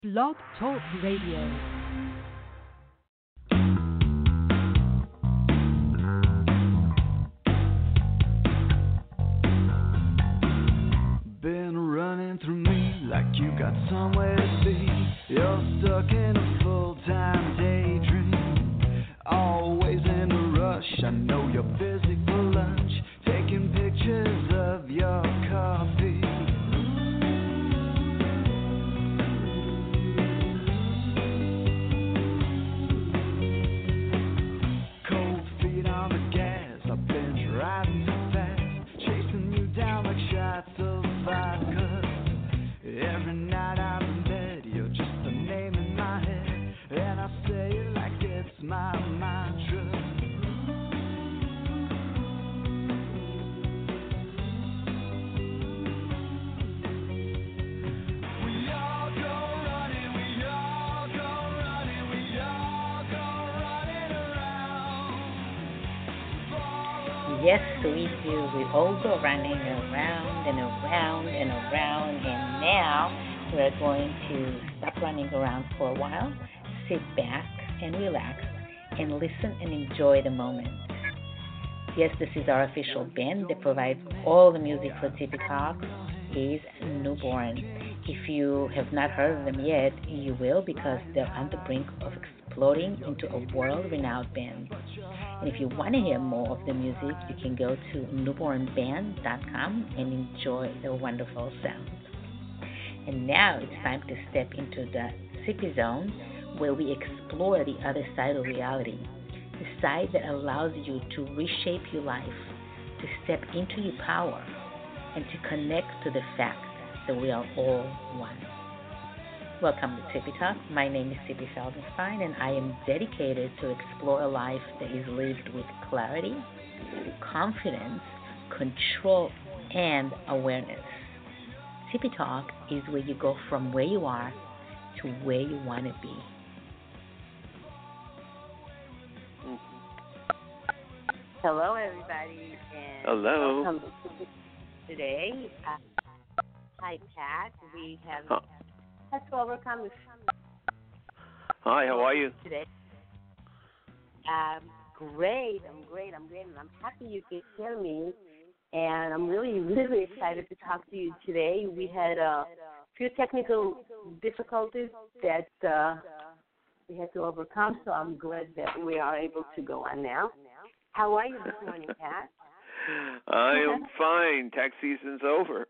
Blog Talk Radio. Been running through me like you got somewhere to be. You're stuck in a full-time daydream. Always in a rush. I know you're busy for lunch, taking pictures of your coffee. Cold feet on the gas. I've been driving too fast, chasing you down like shots of vodka. Every night I'm in bed, you're just a name in my head, and I say it like it's my mantra. We all go running, we all go running, we all go running around. Yes, we do. We all go running around and around and around, and now we're going to stop running around for a while, sit back and relax, and listen and enjoy the moment. Yes, this is our official band that provides all the music for Tippy Talk, is Newborn. If you have not heard of them yet, you will, because they're on the brink of exploding into a world-renowned band. And if you want to hear more of the music, you can go to newbornband.com and enjoy their wonderful sound. And now it's time to step into the Sippy Zone, where we explore the other side of reality, the side that allows you to reshape your life, to step into your power, and to connect to the fact that we are all one. Welcome to Tippy Talk. My name is Tippy Feldenstein, and I am dedicated to explore a life that is lived with clarity, confidence, control, and awareness. Tippy Talk is where you go from where you are to where you want to be. Hello, everybody, and Hello. welcome to today. Hi, Pat. We have had to overcome this Hi, how are you? today. Great. I'm great, and I'm happy you can hear me. And I'm really, really excited to talk to you today. We had a few technical difficulties that we had to overcome, so I'm glad that we are able to go on now. How are you this morning, Pat? I am fine. Tax season's over.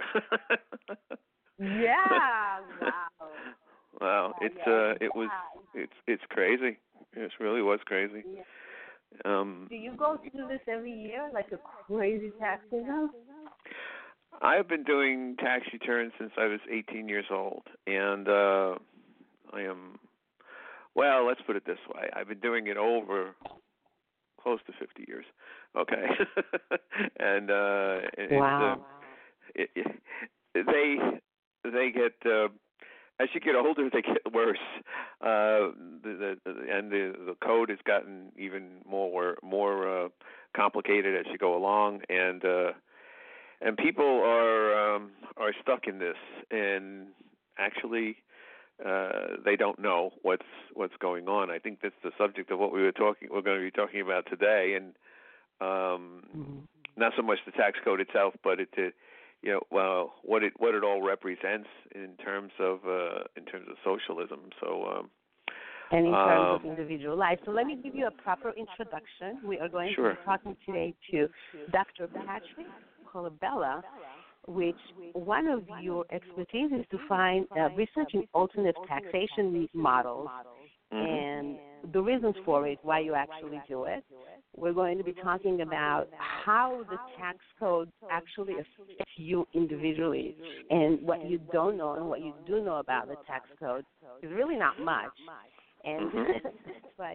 Yeah, wow. Wow, it's crazy. It really was crazy. Yeah. Do you go through this every year, like a crazy tax season? I've been doing tax returns since I was 18 years old, and I am, well, let's put it this way. I've been doing it over close to 50 years. Okay. And Wow. they get as you get older, they get worse. The code has gotten even more complicated as you go along, and people are stuck in this, and actually they don't know what's going on. I think that's the subject of what we're going to be talking about today, and not so much the tax code itself, but what it all represents in terms of socialism. So and in terms of individual life. So let me give you a proper introduction. We are going to be talking today to Dr. Patrick Colabella, which one of your expertise is to find research in alternate taxation models and the reasons for it, why you actually do it. We're going to be talking about how the tax code actually affects you individually, and what you don't know and what you do know about the tax code is really not much. And that's why,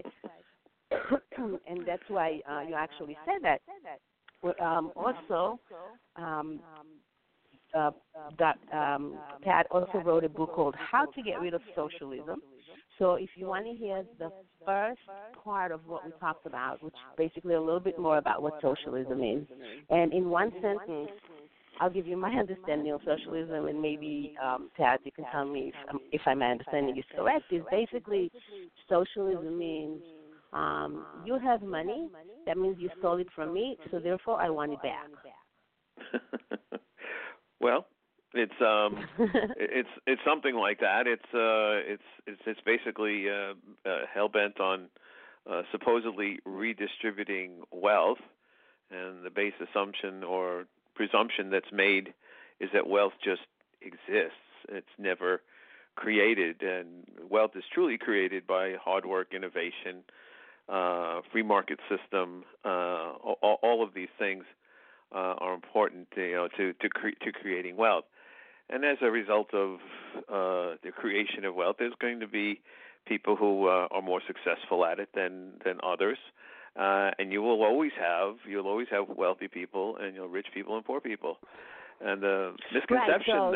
you actually said that. Pat also wrote a book called How to Get Rid of Socialism. So if you want to hear the first part of what we talked about, which is basically a little bit more about what socialism is, and in one sentence, I'll give you my understanding of socialism, and maybe Tad, you can tell me if my understanding is correct. Is basically socialism means you have money. That means you stole it from me, so therefore I want it back. Well, it's something like that. It's basically hell bent on supposedly redistributing wealth, and the base assumption or presumption that's made is that wealth just exists. It's never created, and wealth is truly created by hard work, innovation, free market system. All of these things are important, to creating wealth. And as a result of the creation of wealth, there's going to be people who are more successful at it than others, and you'll always have wealthy people and rich people and poor people. And the misconception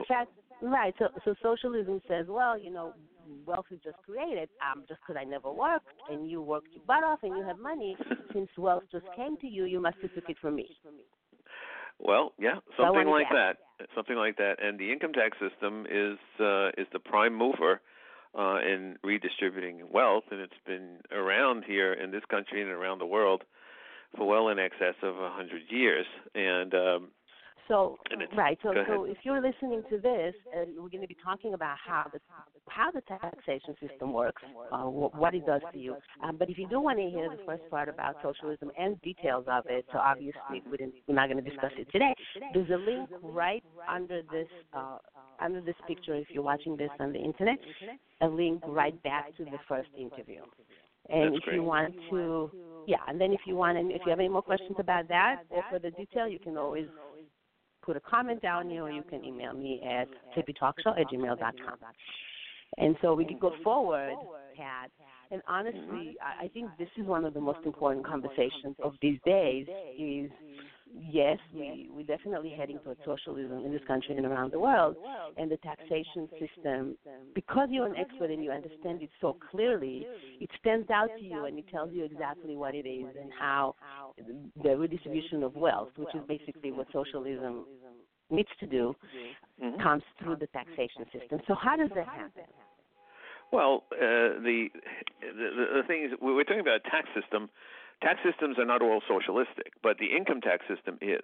So socialism says, well, wealth is just created just because I never worked, and you worked your butt off and you have money. Since wealth just came to you, you must have took it from me. Well, yeah, something like that. And the income tax system is the prime mover in redistributing wealth, and it's been around here in this country and around the world for well in excess of 100 years. And So if you're listening to this, we're going to be talking about how the taxation system works, what it does to you. But if you do want to hear the first part about socialism and details of it, so obviously we're not going to discuss it today. There's a link right under this picture. If you're watching this on the internet, a link right back to the first interview. And That's if you want to, and then if you have any more questions about that or further detail, you can always put a comment down here, or you can email me at hippietalkshow@gmail.com. And so we can go forward, Pat. And honestly, I think this is one of the most important conversations of these days is, yes, we're definitely heading towards socialism in this country and around the world. And the taxation system, because you're an expert and you understand it so clearly, it stands out to you and it tells you exactly what it is and how the redistribution of wealth, which is basically what socialism needs to do, comes through the taxation system. So how does that happen? Well, the thing is, we're talking about a tax system. Tax systems are not all socialistic, but the income tax system is.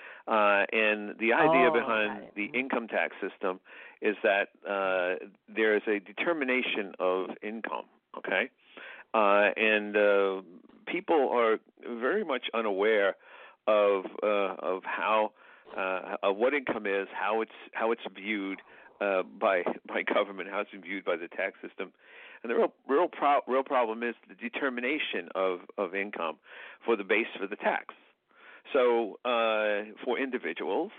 And the idea behind the income tax system is that there is a determination of income, okay? And people are very much unaware of how of what income is, how it's viewed by government, how it's viewed by the tax system. And the real problem is the determination of income for the base for the tax. So for individuals,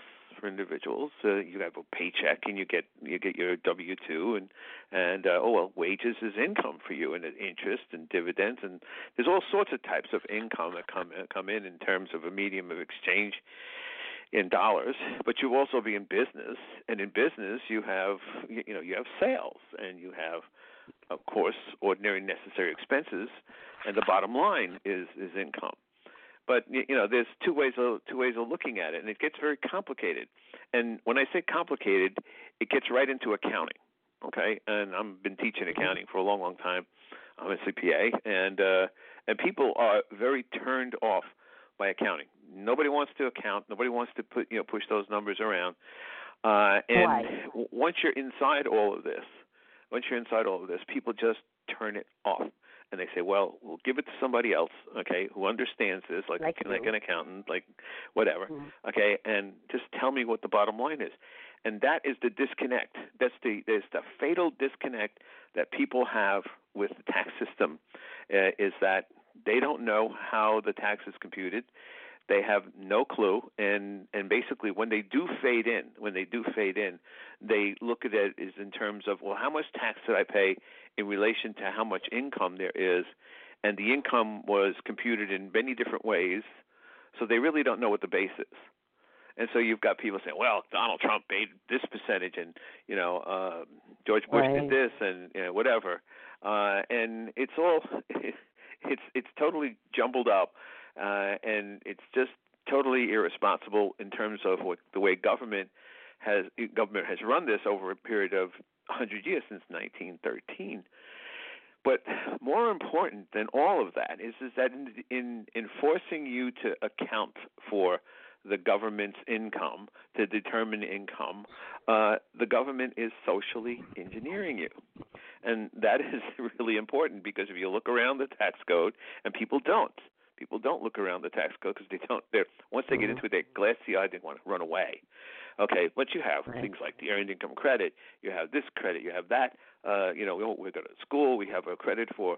you have a paycheck and you get your W-2 and wages is income for you, and interest and dividends, and there's all sorts of types of income that come in terms of a medium of exchange in dollars. But you also be in business, and in business you have sales, and you have, of course, ordinary necessary expenses, and the bottom line is income. But there's two ways of looking at it, and it gets very complicated. And when I say complicated, it gets right into accounting. Okay, and I've been teaching accounting for a long, long time. I'm a CPA, and people are very turned off by accounting. Nobody wants to account. Nobody wants to push those numbers around. Once you're inside all of this, people just turn it off. And they say, well, we'll give it to somebody else, okay, who understands this, like an accountant, like whatever, okay, and just tell me what the bottom line is. And that is the disconnect. There's the fatal disconnect that people have with the tax system, is that they don't know how the tax is computed. They have no clue, and basically when they do fade in, they look at it as in terms of, well, how much tax did I pay in relation to how much income there is, and the income was computed in many different ways, so they really don't know what the base is. And so you've got people saying, well, Donald Trump paid this percentage, and George Bush did this, and whatever, and it's all it's totally jumbled up. And it's just totally irresponsible in terms of the way government has run this over a period of 100 years since 1913. But more important than all of that is that in forcing you to account for the government's income, to determine income, the government is socially engineering you. And that is really important, because if you look around the tax code, and people don't look around the tax code because once they get into it, they're glassy-eyed, they want to run away. Okay, but you have things like the earned income credit, you have this credit, you have that. We go to school, we have a credit for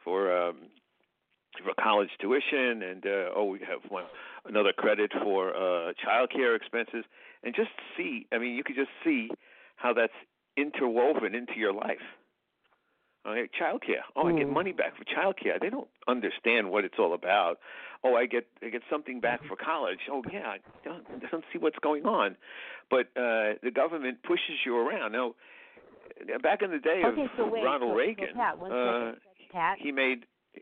college tuition, and we have another credit for child care expenses. And just see, you could just see how that's interwoven into your life. Okay, child care. I get money back for child care. They don't understand what it's all about. I get something back for college. I don't see what's going on. But the government pushes you around. Now, back in the day of Ronald Reagan, Pat, he made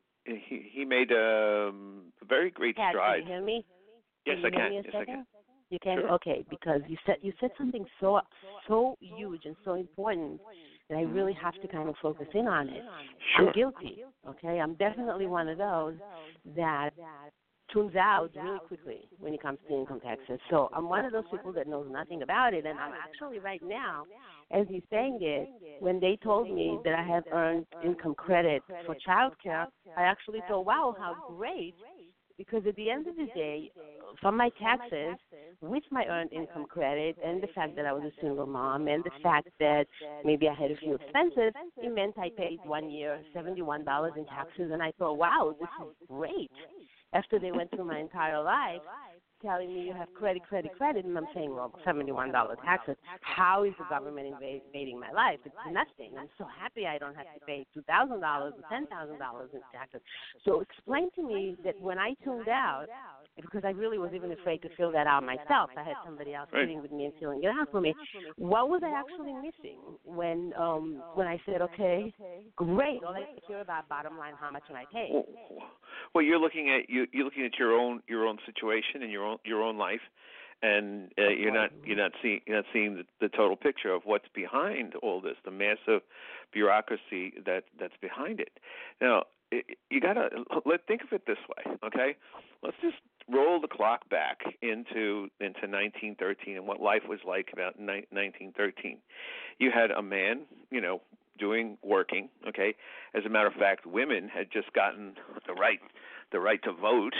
very great Pat, strides. Can you hear me? Yes, I can. Yes, I can. You can. Sure. Okay, because you said something so huge and so important that I really have to kind of focus in on it. Sure. I'm guilty. Okay, I'm definitely one of those that tunes out really quickly when it comes to income taxes. So I'm one of those people that knows nothing about it, and I'm actually right now, as you're saying it, when they told me that I have earned income credit for child care, I actually thought, wow, how great. Because at the end of the day, from my taxes, with my earned income credit and the fact that I was a single mom and the fact that maybe I had a few expenses, it meant I paid 1 year $71 in taxes, and I thought, wow, this is great. After they went through my entire life telling me you have credit, and I'm saying, well, $71 taxes. How is the government invading my life? It's nothing. I'm so happy I don't have to pay $2,000 or $10,000 in taxes. So explain to me that when I tuned out, because I really was even afraid to fill that out myself, I had somebody else sitting with me and filling it out for me. What was I actually missing when I said, okay, great, all I care about bottom line, how much am I paying? Well, you're looking at your own situation and your own life, and you're not seeing the total picture of what's behind all this, the massive bureaucracy that's behind it. Now, you gotta think of it this way, okay? Let's just roll the clock back into 1913 and what life was like about 1913. You had a man, working, okay? As a matter of fact, women had just gotten the right to vote.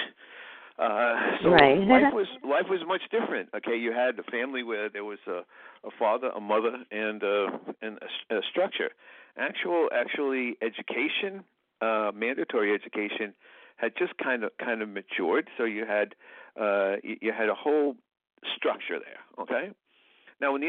So life was much different. Okay, you had a family where there was a father, a mother, and a structure. Actually, education, mandatory education, had just kind of matured. So you had a whole structure there. Okay. Now, when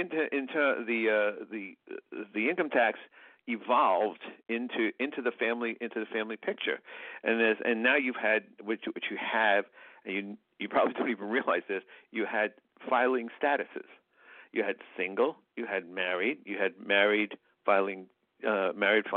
the income tax evolved into the family picture, and now you've had what you have, and you probably don't even realize this. You had filing statuses. You had single. You had married. You had married filing joint.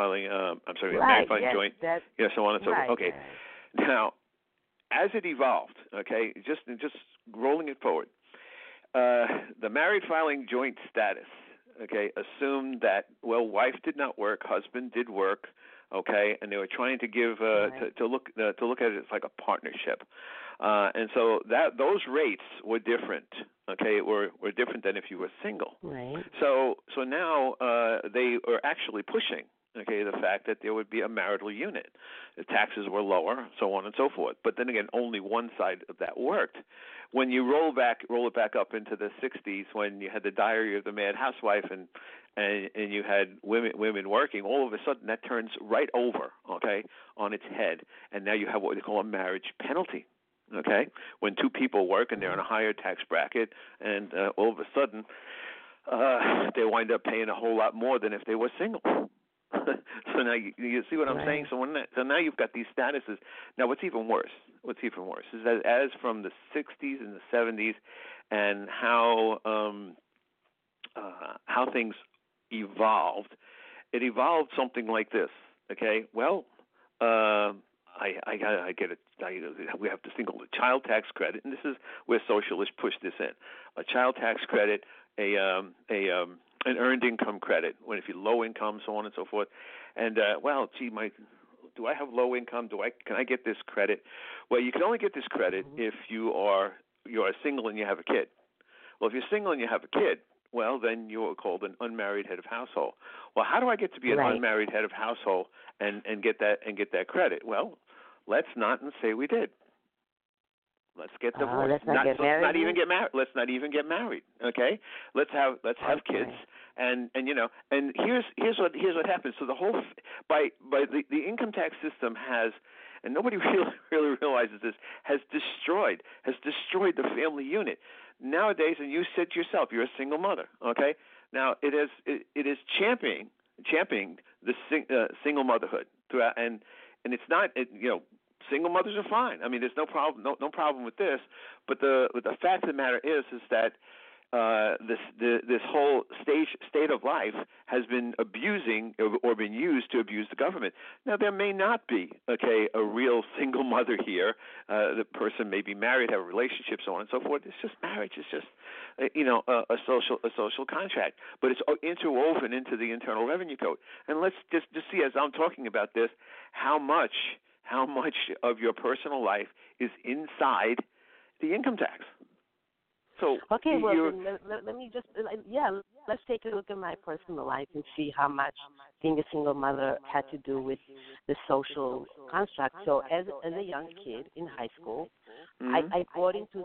So on and so forth. Okay. Now, as it evolved, okay, just rolling it forward, the married filing joint status, okay, assumed that, wife did not work, husband did work, okay, and they were trying to give to look at it as like a partnership, and so those rates were different, okay, were different than if you were single. Right. So now they are actually pushing, okay, the fact that there would be a marital unit. The taxes were lower, so on and so forth. But then again, only one side of that worked. When you roll it back up into the 60s, when you had the Diary of the Mad Housewife and you had women working, all of a sudden that turns right over, okay, on its head, and now you have what they call a marriage penalty. Okay, when two people work and they're in a higher tax bracket, and all of a sudden they wind up paying a whole lot more than if they were single. So now you see what I'm saying. So now you've got these statuses. Now what's even worse is that as from the 60s and the 70s, and how things evolved, it evolved something like this. Okay, we have this thing called a child tax credit, and this is where socialists push this in: a child tax credit, an earned income credit, when if you're low income, so on and so forth. And do I have low income? Can I get this credit? Well, you can only get this credit if you are single and you have a kid. Well, if you're single and you have a kid, well, then you're called an unmarried head of household. Well, how do I get to be an unmarried head of household and get that credit? Well, let's not say we did. Let's get divorced. Let's not get married. Not even get married. Let's not even get married. Okay. Let's have kids. And here's what happens. So the whole the income tax system has, and nobody really realizes this, has destroyed the family unit. Nowadays, and you said to yourself, you're a single mother, okay? Now it is championing the single motherhood throughout, and it's not single mothers are fine. I mean, there's no problem with this. But the fact of the matter is that this whole state of life has been abusing or been used to abuse the government. Now, there may not be a real single mother here. The person may be married, have a relationship, so on and so forth. It's just marriage. It's just a social contract, but it's interwoven into the Internal Revenue Code. And let's just see, as I'm talking about this, how much of your personal life is inside the income tax. So okay, well, let me just, let's take a look at my personal life and see how much being a single mother had to do with the social construct. So as a young kid in high school, I bought into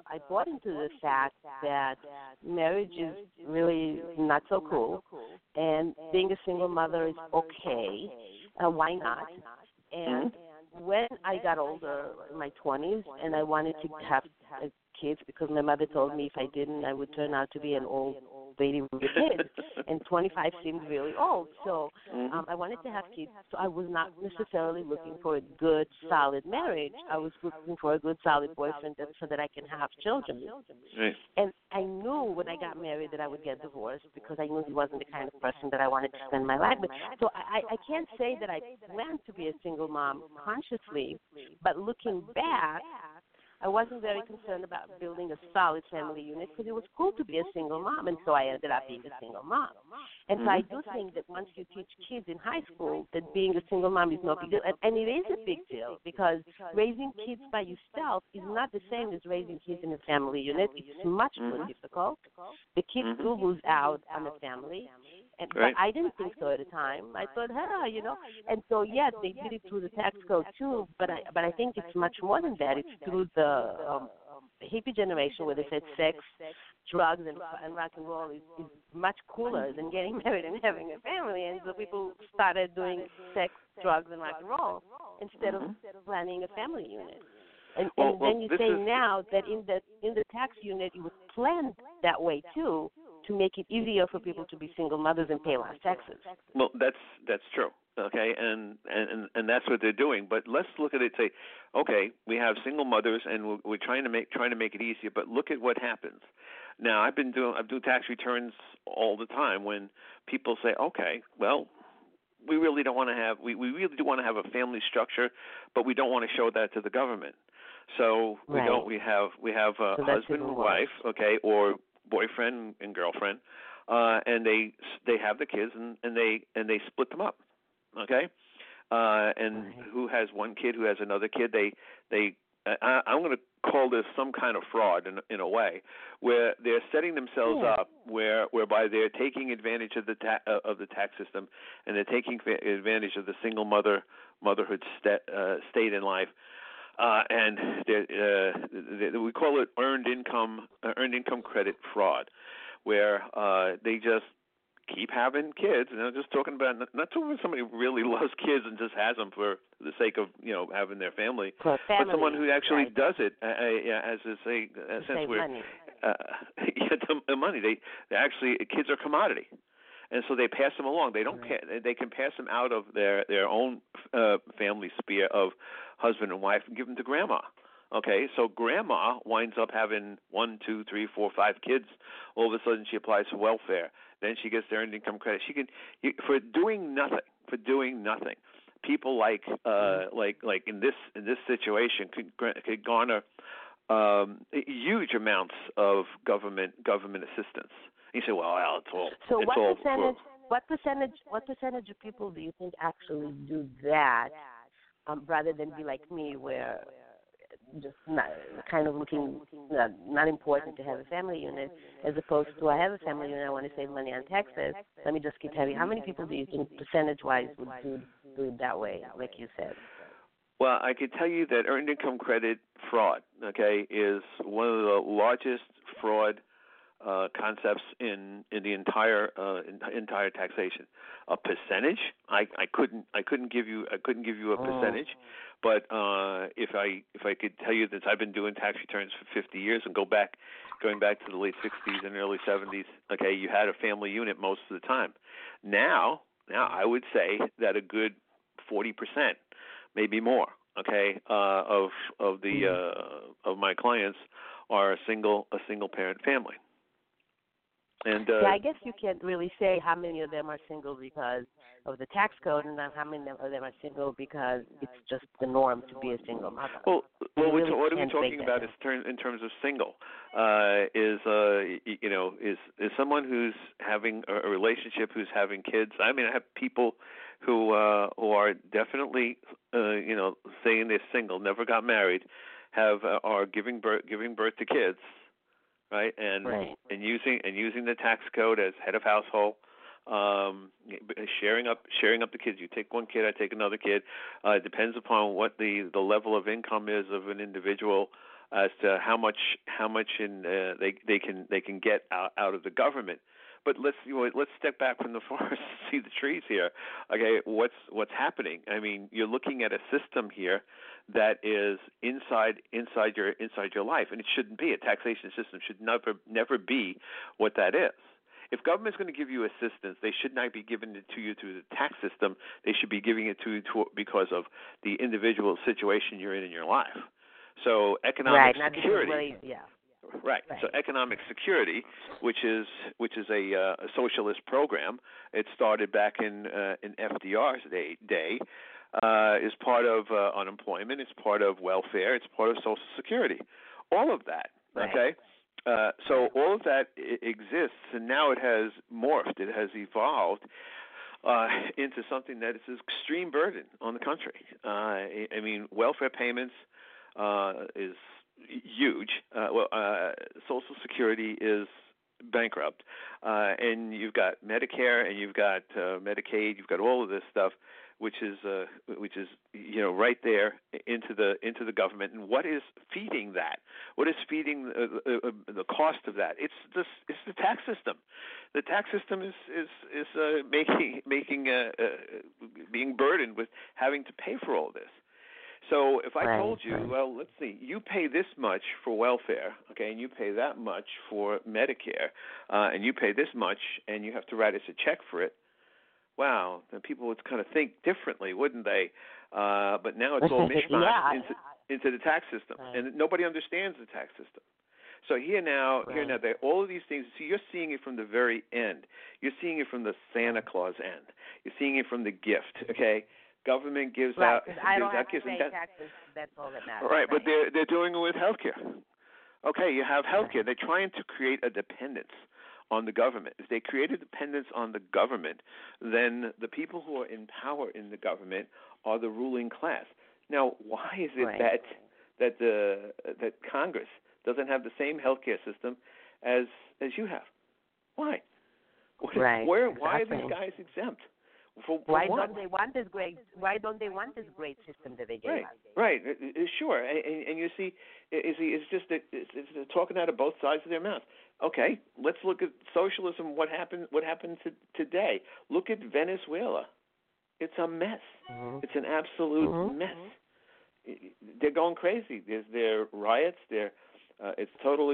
the fact that marriage is really not so cool, and being a single mother is okay. Why not? And when I got older, in my 20s, and I wanted to have kids because my mother told me if I didn't, I would turn out to be an old lady with kids, and 25 seemed really old. So I wanted to have kids. So I was not necessarily looking for a good, solid marriage. I was looking for a good, solid boyfriend so that I can have children. Right. And I knew when I got married that I would get divorced because I knew he wasn't the kind of person that I wanted to spend my life with. So I can't say that I planned to be a single mom consciously, but looking back, I wasn't very concerned about building a solid family unit because it was cool to be a single mom, and so I ended up being a single mom. And so I do think that once you teach kids in high school that being a single mom is no big deal, and it is a big deal because raising kids by yourself is not the same as raising kids in a family unit. It's much more difficult. The kids do lose out on the family. But I didn't think so at the time. I thought, and so yes, they did it through the tax code too. But I think it's much more than that. It's through the hippie generation where they said sex, drugs, and rock and roll is much cooler than getting married and having a family. And so people started doing sex, drugs, and rock and roll instead of planning a family unit. And then you say now that in the tax unit it was planned that way too, to make it easier for people to be single mothers and pay less taxes. Well, that's true. Okay, and that's what they're doing. But let's look at it and say, okay, we have single mothers, and we're trying to make it easier. But look at what happens. Now, I do tax returns all the time when people say, okay, well, we really don't want to have we really do want to have a family structure, but we don't want to show that to the government. So we have a husband and wife, okay, or boyfriend and girlfriend, and they have the kids and they split them up, okay, and who has one kid, who has another kid, I'm going to call this some kind of fraud in a way, where they're setting themselves up whereby they're taking advantage of the tax system, and they're taking advantage of the single motherhood state in life. And we call it earned income credit fraud, where they just keep having kids. And I'm just talking about not talking about somebody who really loves kids and just has them for the sake of having their family, but someone who actually does it as a sense where the money they actually, kids are commodity. And so they pass them along. They don't care. They can pass them out of their own family sphere of husband and wife and give them to grandma. Okay, so grandma winds up having 1, 2, 3, 4, 5 kids. All of a sudden, she applies for welfare. Then she gets their earned income credit. She can for doing nothing. people like in this situation could garner huge amounts of government assistance. You say, well, it's all. So it's what all percentage? What percentage of people do you think actually do that, rather than be like me, where just not, kind of looking not important to have a family unit, as opposed to I have a family unit, I want to save money on taxes. Let me just keep having. How many people do you think percentage-wise would do it that way, like you said? Well, I can tell you that earned income credit fraud, okay, is one of the largest fraud concepts in the entire taxation. A percentage, I couldn't give you a percentage, but if I could tell you that I've been doing tax returns for 50 years and going back to the late 60s and early 70s, okay, you had a family unit most of the time. Now I would say that a good 40%, maybe more, okay, of my clients are a single parent family. And I guess you can't really say how many of them are single because of the tax code, and how many of them are single because it's just the norm to be a single mother. Well, really what are we talking about in terms of single? Is someone who's having a relationship, who's having kids? I mean, I have people who are definitely saying they're single, never got married, are giving birth to kids. Right, and using the tax code as head of household, sharing up the kids. You take one kid, I take another kid. It depends upon what the level of income is of an individual as to how much they can get out of the government. But let's step back from the forest and see the trees here. Okay, what's happening? I mean, you're looking at a system here that is inside your life, and it shouldn't be. A taxation system should never be what that is. If government's going to give you assistance, they should not be giving it to you through the tax system. They should be giving it to you because of the individual situation you're in your life. So economic security. Right. So economic security, which is a socialist program, it started back in FDR's day, is part of unemployment. It's part of welfare. It's part of Social Security. All of that. Right. Okay. So all of that exists, and now it has morphed. It has evolved into something that is an extreme burden on the country. I mean, welfare payments is huge. Social Security is bankrupt, and you've got Medicare and you've got Medicaid. You've got all of this stuff, which is right there into the government. And what is feeding that? What is feeding the cost of that? It's the tax system. The tax system is being burdened with having to pay for all this. So if I told you, well, let's see, you pay this much for welfare, okay, and you pay that much for Medicare, and you pay this much, and you have to write us a check for it, wow, then people would kind of think differently, wouldn't they? But now it's all mishmash into the tax system, and nobody understands the tax system. So here now, all of these things. So you're seeing it from the very end. You're seeing it from the Santa Claus end. You're seeing it from the gift. Okay, government gives out. I don't have to pay taxes. That's all that matters. Right, but they're doing it with healthcare. Okay, you have healthcare. They're trying to create a dependence on the government. If they create a dependence on the government, then the people who are in power in the government are the ruling class. Now, why is it that Congress doesn't have the same healthcare system as you have? Why? Right. Why are these guys exempt? Why don't they want this great system that they gave us? Right. Sure. And you see, it's just that it's talking out of both sides of their mouth. Okay, let's look at socialism. What happened today? Look at Venezuela. It's a mess. Mm-hmm. It's an absolute mess. They're going crazy. There are riots. It's total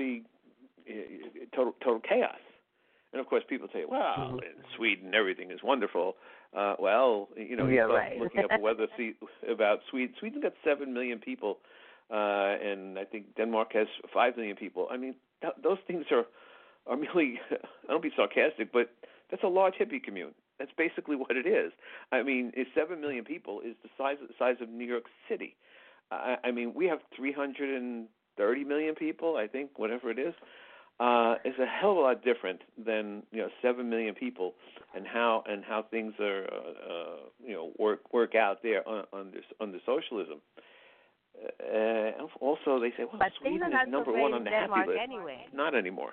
chaos. And of course, people say, "Well, in Sweden, everything is wonderful." Looking up a weather about Sweden. Sweden's got 7 million people, and I think Denmark has 5 million people. I mean, those things are really. I don't be sarcastic, but that's a large hippie commune. That's basically what it is. I mean, 7 million people is the size of New York City. I mean, we have 330 million people, I think, whatever it is. It's a hell of a lot different than 7 million people, and how things are work out there under socialism. Also, they say, well, but Sweden is number one on the happy list. Anyway. Not anymore.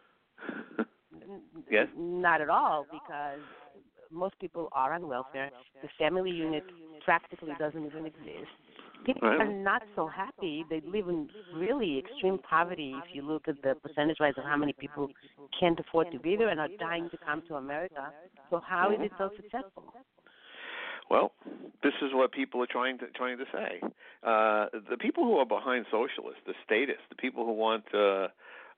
Yes? Not at all, because most people are on welfare. The family unit practically doesn't even exist. People are not so happy. They live in really extreme poverty if you look at the percentage-wise of how many people can't afford to be there and are dying to come to America. So how is it so successful? Well, this is what people are trying to say. The people who are behind socialists, the statists, the people who want the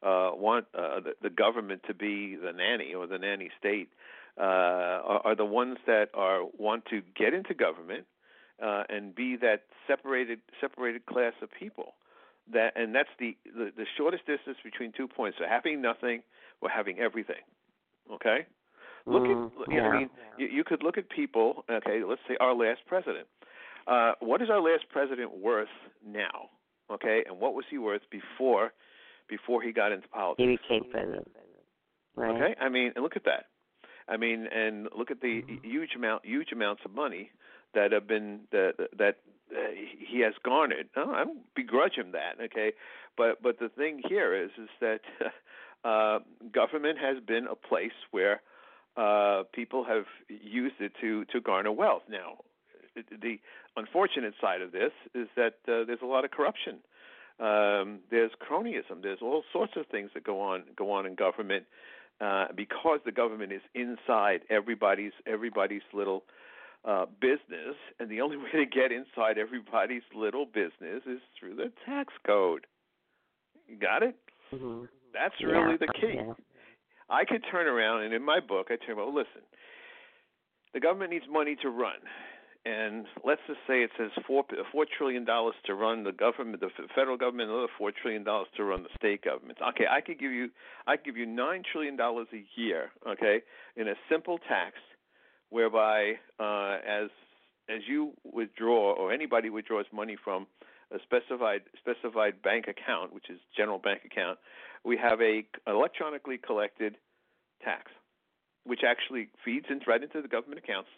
government to be the nanny or the nanny state, are the ones that want to get into government and be that separated class of people. And that's the shortest distance between 2 points. So having nothing or having everything. Okay. Look at, I mean, you could look at people. Okay, let's say our last president. What is our last president worth now? Okay, and what was he worth before he got into politics? He became president. Right. Okay, I mean, and look at that. I mean, and look at the huge amounts of money that have been that he has garnered. No, I don't begrudge him that. Okay, but the thing here is that government has been a place where people have used it to garner wealth. Now, the unfortunate side of this is that there's a lot of corruption. There's cronyism. There's all sorts of things that go on in government because the government is inside everybody's little business, and the only way to get inside everybody's little business is through the tax code. You got it? Mm-hmm. That's really the key. Yeah. I could turn around, and in my book, I turn around, well, listen, the government needs money to run. And let's just say it says $4 trillion to run the government, the federal government, another $4 trillion to run the state governments. Okay, I could give you $9 trillion a year, okay, in a simple tax, whereby as you withdraw or anybody withdraws money from a specified bank account, which is general bank account, we have a electronically collected tax, which actually feeds right into the government accounts.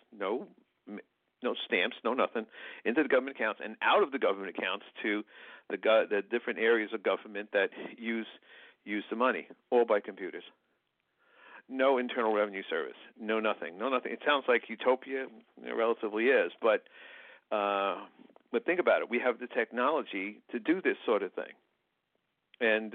No stamps, no nothing, into the government accounts and out of the government accounts to the different areas of government that use the money, all by computers. No Internal Revenue Service, no nothing. It sounds like utopia, it relatively is, but think about it. We have the technology to do this sort of thing, and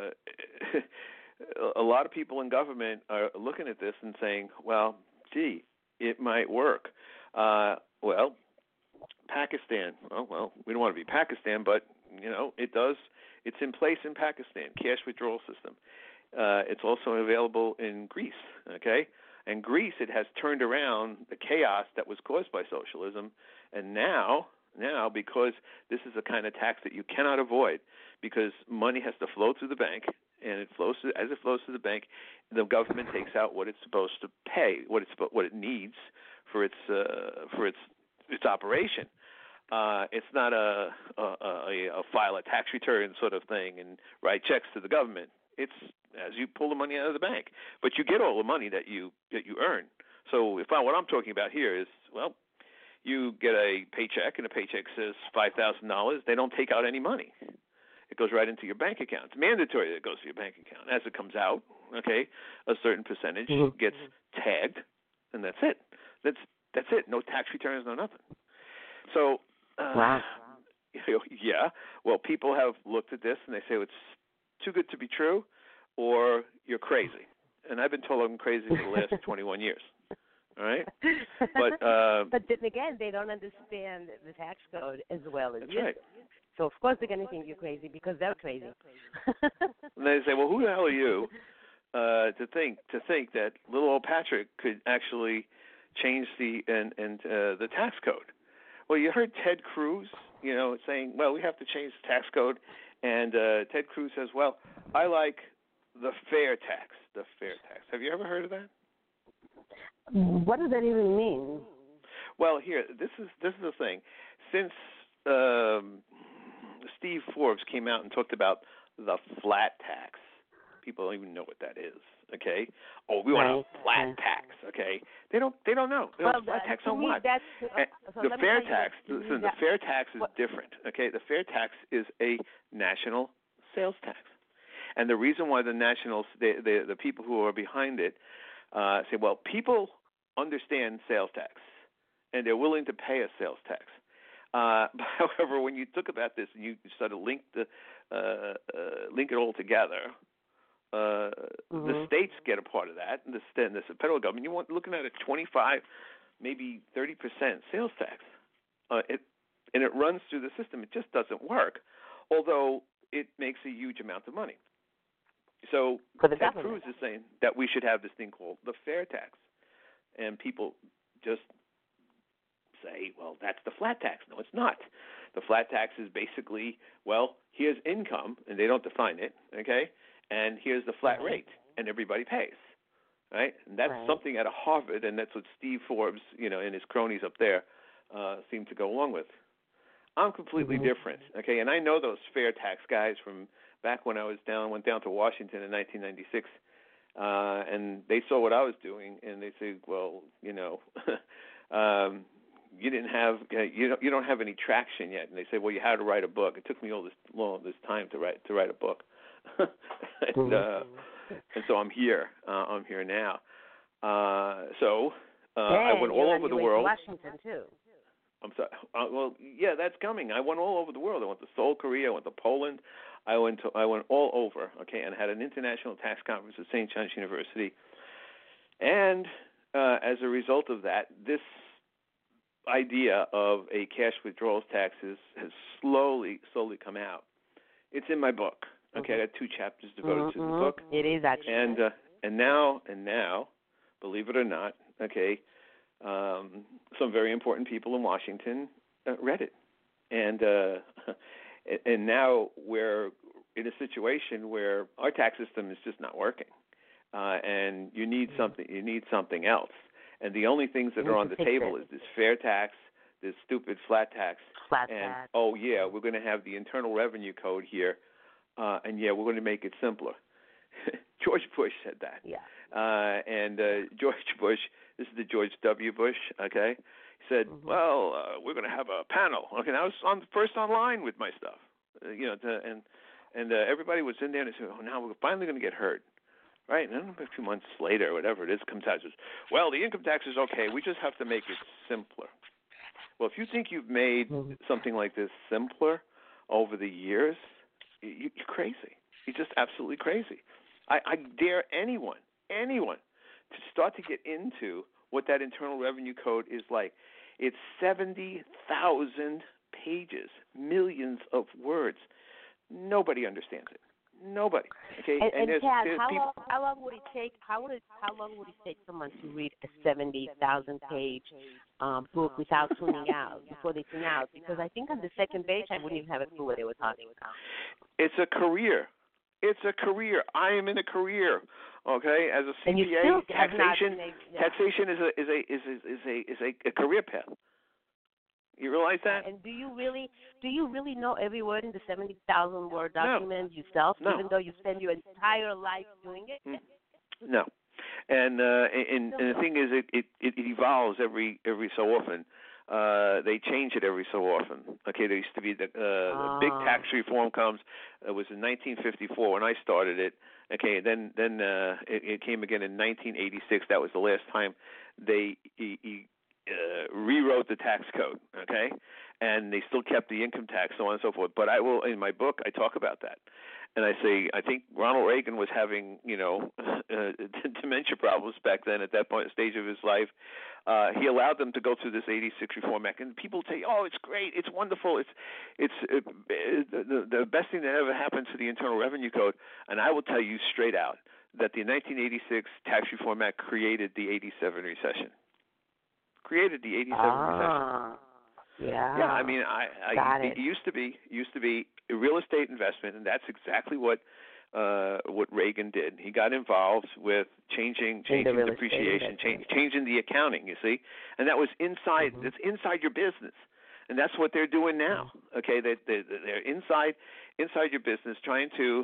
a lot of people in government are looking at this and saying, "Well, gee, it might work." Well, Pakistan. Well, we don't want to be Pakistan, but it does. It's in place in Pakistan, cash withdrawal system. It's also available in Greece. Okay, and Greece, it has turned around the chaos that was caused by socialism, and now because this is a kind of tax that you cannot avoid, because money has to flow through the bank, and as it flows through the bank, the government takes out what it's supposed to pay, what it needs for its operation. It's not a file a tax return sort of thing and write checks to the government. It's as you pull the money out of the bank, but you get all the money that you earn. So what I'm talking about here is, well, you get a paycheck, and the paycheck says $5,000. They don't take out any money. It goes right into your bank account. It's mandatory that it goes to your bank account. As it comes out, okay, a certain percentage gets tagged, and that's it. That's it. No tax returns, no nothing. So, wow. Yeah. Well, people have looked at this and they say, well, it's too good to be true, or you're crazy. And I've been told I'm crazy for the last 21 years. All right. But then again, they don't understand the tax code as well as you. Right. So of course they're going to think you're crazy because they're crazy. And they say, well, who the hell are you to think that little old Patrick could actually change the tax code? Well, you heard Ted Cruz, saying, well, we have to change the tax code, and Ted Cruz says, well, I like the fair tax. The fair tax. Have you ever heard of that? What does that even mean? Well, here, this is the thing. Since Steve Forbes came out and talked about the flat tax, people don't even know what that is. Okay. Oh, we want a flat tax. Okay. They don't know. Flat tax on what? The fair tax. Listen, the fair tax is different. Okay. The fair tax is a national sales tax, and the reason why the people who are behind it say, well, people understand sales tax, and they're willing to pay a sales tax. However, when you talk about this and you sort of link it all together, the states get a part of that, and the federal government. You're looking at a 25, maybe 30% sales tax, and it runs through the system. It just doesn't work, although it makes a huge amount of money. So Ted Cruz is saying that we should have this thing called the fair tax, and people just say, well, that's the flat tax. No, it's not. The flat tax is basically, well, here's income, and they don't define it, okay? And here's the flat rate, and everybody pays, right? And that's something at Harvard, and that's what Steve Forbes, and his cronies up there seem to go along with. I'm completely different, okay? And I know those fair tax guys from back when I went down to Washington in 1996, and they saw what I was doing, and they said, well, you didn't have you don't have any traction yet. And they said, well, you had to write a book. It took me all this time to write a book, and so I'm here. I'm here now. I went all over the world. Washington too. I'm sorry. Well, yeah, that's coming. I went all over the world. I went to Seoul, Korea. I went to Poland. I went all over. Okay, and had an international tax conference at St. John's University. And as a result of that, this idea of a cash withdrawals tax has slowly come out. It's in my book. Okay, I got 2 chapters devoted to the book. It is actually. And now, believe it or not, okay, some very important people in Washington read it, and now we're in a situation where our tax system is just not working, and you need something else. And the only things that are on the table is this fair tax, this stupid flat tax, tax. Oh yeah, we're going to have the Internal Revenue Code here, and yeah, we're going to make it simpler. George Bush said that. Yeah. George Bush, this is the George W. Bush, okay? He said, well, we're going to have a panel. Okay, and I was first online with my stuff, and everybody was in there and they said, oh, now we're finally going to get heard. Right, and then a few months later, whatever it is, comes out and says, well, the income tax is okay. We just have to make it simpler. Well, if you think you've made something like this simpler over the years, you're crazy. You're just absolutely crazy. I dare anyone to start to get into what that Internal Revenue Code is like. It's 70,000 pages, millions of words. Nobody understands it. Nobody. Okay. And Tad, how long would it take? How long would it take someone to read a 70,000-page book without tuning out before they tune out? Because I think on the second page, I wouldn't even have a clue what they were talking about. It's a career. I am in a career. Okay, as a CPA, taxation is a career path. You realize that? And do you really know every word in the 70,000-word document yourself, even though you spend your entire life doing it? No. And the thing is, it evolves every so often. They change it every so often. Okay, there used to be the big tax reform comes. It was in 1954 when I started it. Okay, then it came again in 1986. That was the last time they rewrote the tax code, okay, and they still kept the income tax, so on and so forth. But I will, in my book, I talk about that, and I say I think Ronald Reagan was having, dementia problems back then at that stage of his life. He allowed them to go through this 86 Reform Act, and people say, "Oh, it's great, it's wonderful, it's the best thing that ever happened to the Internal Revenue Code." And I will tell you straight out that the 1986 Tax Reform Act created the 87 recession. Created the 87 recession. Yeah. Yeah, I mean, it used to be a real estate investment, and that's exactly what what Reagan did. He got involved with changing depreciation, changing the accounting. You see, and that was inside. It's inside your business, and that's what they're doing now. Okay, they're inside your business, trying to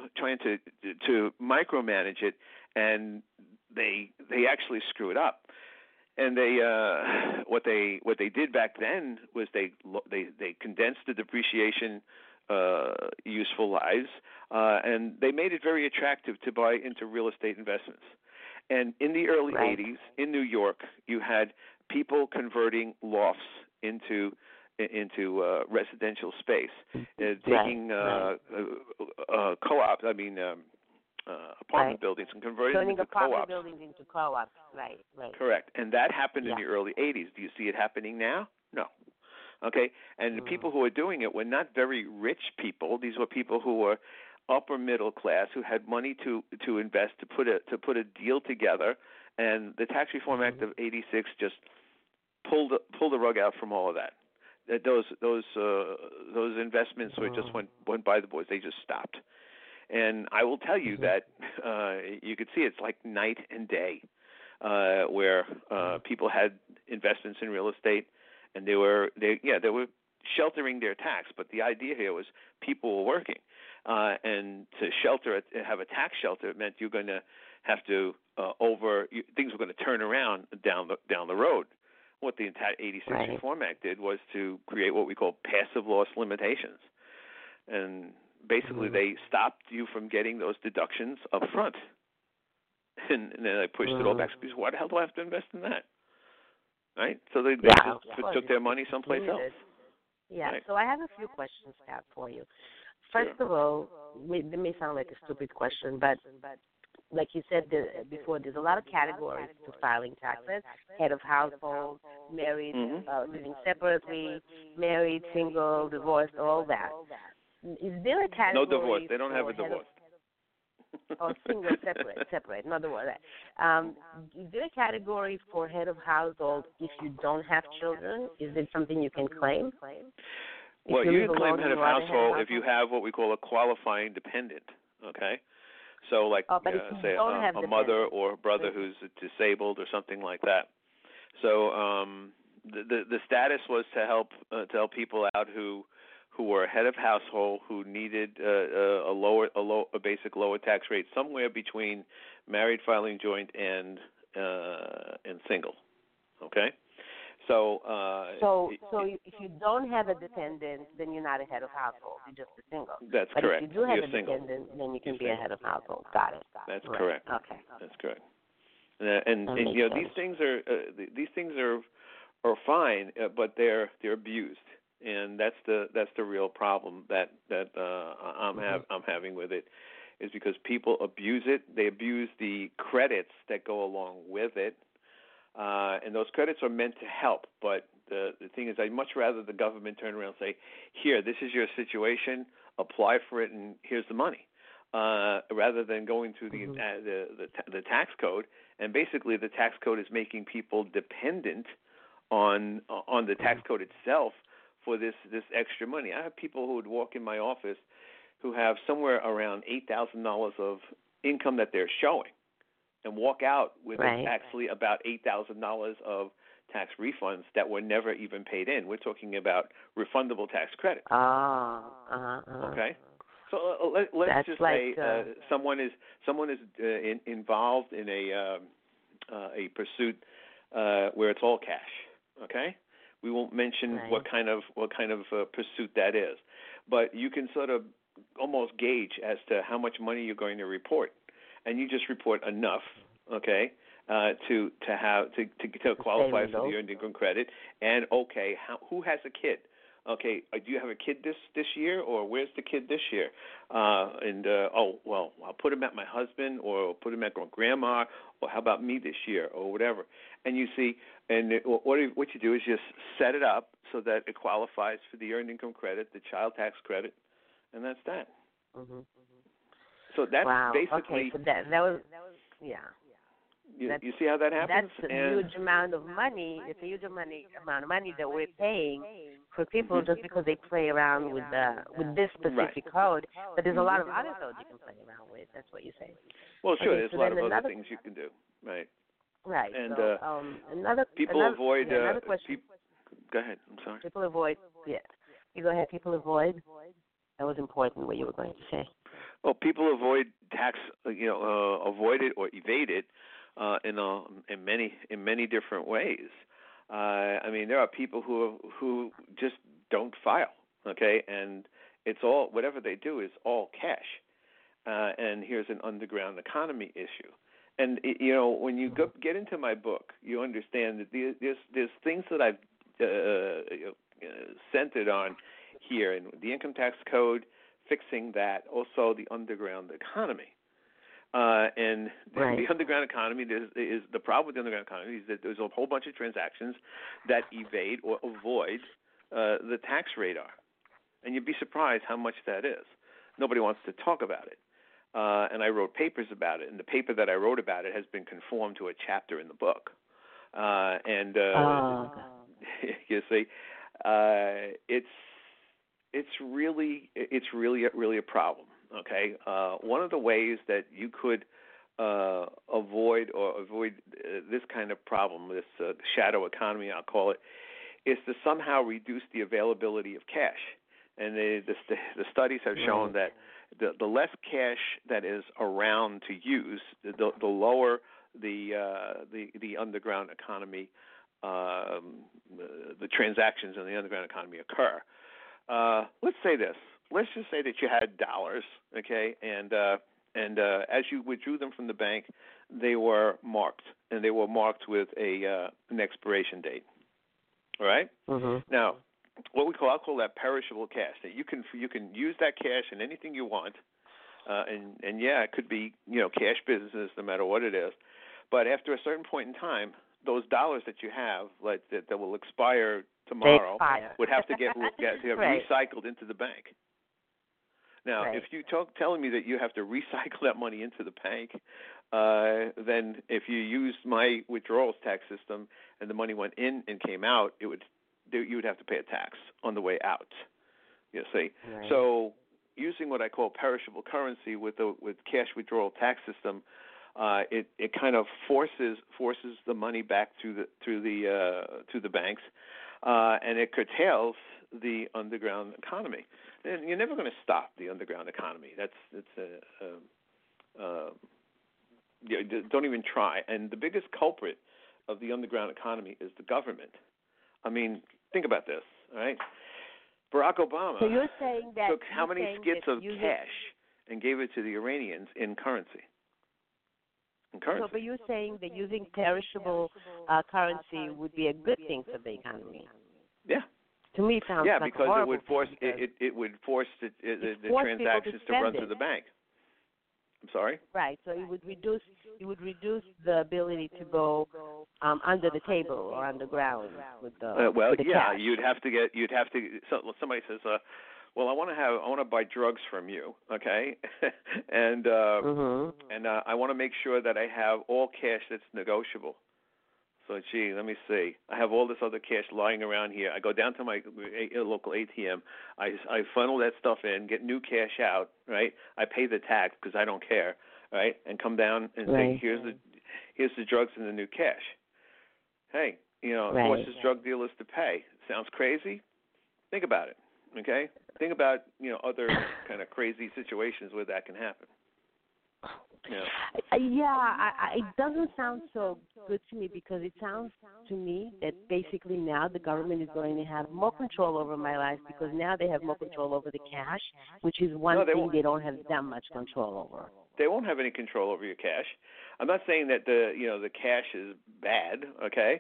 micromanage it, and they actually screw it up. And they what they did back then was they condensed the depreciation useful lives, and they made it very attractive to buy into real estate investments. And in the early 80s in New York, you had people converting lofts into residential space, taking co-ops. Apartment buildings and converting them into co-ops. Apartment buildings into co-ops, right. Correct, and that happened in the early 80s. Do you see it happening now? No. Okay, and the people who were doing it were not very rich people. These were people who were upper middle class who had money to invest, to put a deal together, and the Tax Reform Act of '86 just pulled the rug out from all of that. Those investments went by the boards. They just stopped. And I will tell you that you could see it's like night and day, where people had investments in real estate, and they were sheltering their tax. But the idea here was people were working, and to have a tax shelter, it meant you're going to have to things were going to turn around down the road. What the entire '86 Reform Act did was to create what we call passive loss limitations, and basically they stopped you from getting those deductions up front, and then they pushed it all back. Because why the hell do I have to invest in that? Right? So they just took their money someplace else. Yeah. Right. So I have a few questions, Pat, for you. First of all, it may sound like a stupid question, but like you said before, there's a lot of categories to filing taxes: head of household, married, living separately, married, single, divorced, all that. Is there a category? No divorce. They don't have a divorce. Single, separate, not divorce. Is there a category for head of household if you don't have children? Is it something you can claim? Well, you can claim head of household if you have what we call a qualifying dependent. Okay, so like say a mother or a brother who's disabled or something like that. So the status was to help people out who were head of household, who needed a basic lower tax rate, somewhere between married filing joint and single. Okay, so if you don't have a dependent, then you're not a head of household. You're just a single. That's correct. If you do have you're a single. dependent, then you can be a head of household. Got it. That's correct. Okay. That's correct. And these things are fine, but they're abused. And that's the real problem that I'm having with it, is because people abuse it. They abuse the credits that go along with it, and those credits are meant to help. But the thing is, I'd much rather the government turn around and say, "Here, this is your situation. Apply for it, and here's the money," rather than going through the tax code. And basically, the tax code is making people dependent on the tax code itself for this extra money. I have people who would walk in my office who have somewhere around $8,000 of income that they're showing, and walk out with actually about $8,000 of tax refunds that were never even paid in. We're talking about refundable tax credit. Okay, so let's just say someone is involved in a pursuit where it's all cash. Okay. We won't mention what kind of pursuit that is, but you can sort of almost gauge as to how much money you're going to report, and you just report enough, okay, to qualify for the earned income credit. And who has a kid? Okay, do you have a kid this year, or where's the kid this year? I'll put him at my husband, or I'll put him at grandma, or how about me this year, or whatever. And you see, what you do is just set it up so that it qualifies for the earned income credit, the child tax credit, and that's that. Mm-hmm. So that's basically. Okay, so that was You see how that happens? That's a huge amount of money. It's a huge amount of money that we're paying for people just because they play around with this specific code. But there's a lot of other codes you can play around with. That's what you're saying. Well, sure. Okay, There's so a lot of then other things you can do. Right. Right. And so, people avoid. another question. Go ahead. I'm sorry. People avoid. Yeah. You go ahead. People avoid. That was important. What you were going to say. Well, people avoid tax. Avoid it or evade it in many different ways. I mean, there are people who just don't file. Okay, and it's all whatever they do is all cash. And here's an underground economy issue. And when you get into my book, you understand that there's things that I've centered on here, in the income tax code, fixing that, also the underground economy. And right. The underground economy is the problem with the underground economy is that there's a whole bunch of transactions that evade or avoid the tax radar, and you'd be surprised how much that is. Nobody wants to talk about it. And I wrote papers about it, and the paper that I wrote about it has been conformed to a chapter in the book. You see, it's really a problem. Okay, one of the ways that you could avoid this kind of problem, this shadow economy, I'll call it, is to somehow reduce the availability of cash. And the studies have shown that the less cash that is around to use, the lower the underground economy, the transactions in the underground economy occur. Let's say this. Let's just say that you had dollars, okay, and as you withdrew them from the bank, they were marked, and they were marked with an expiration date. All right. Mm-hmm. Now, I'll call that perishable cash. That you can use that cash in anything you want, and yeah, it could be cash business, no matter what it is. But after a certain point in time, those dollars that you have, like that will expire tomorrow, would have to get right. recycled into the bank. Now, right. if you telling me that you have to recycle that money into the bank, then if you used my withdrawals tax system and the money went in and came out, you would have to pay a tax on the way out. You see, right. So using what I call perishable currency with cash withdrawal tax system, it kind of forces the money back to the banks, and it curtails the underground economy. And you're never going to stop the underground economy. Don't even try. And the biggest culprit of the underground economy is the government. I mean, think about this, all right? Barack Obama so you're saying that took how many skits of cash and gave it to the Iranians in currency? So, but you're saying that using perishable currency would be a good thing for the economy? Yeah. To me, it sounds like because horrible it would force the transactions to run through the bank. I'm sorry. Right. So it would reduce the ability to go under the table or underground with the with the cash. You'd have to. So somebody says, well, I want to buy drugs from you, okay? And I want to make sure that I have all cash that's negotiable. So, let me see. I have all this other cash lying around here. I go down to my local ATM. I funnel that stuff in, get new cash out, right? I pay the tax because I don't care, right? And come down and say, here's the drugs and the new cash. Hey, forces drug dealers to pay. Sounds crazy? Think about it, okay? Think about, other kind of crazy situations where that can happen. It doesn't sound so good to me because it sounds to me that basically now the government is going to have more control over my life because now they have more control over the cash, which is one thing they don't have that much control over. They won't have any control over your cash. I'm not saying that the cash is bad, okay?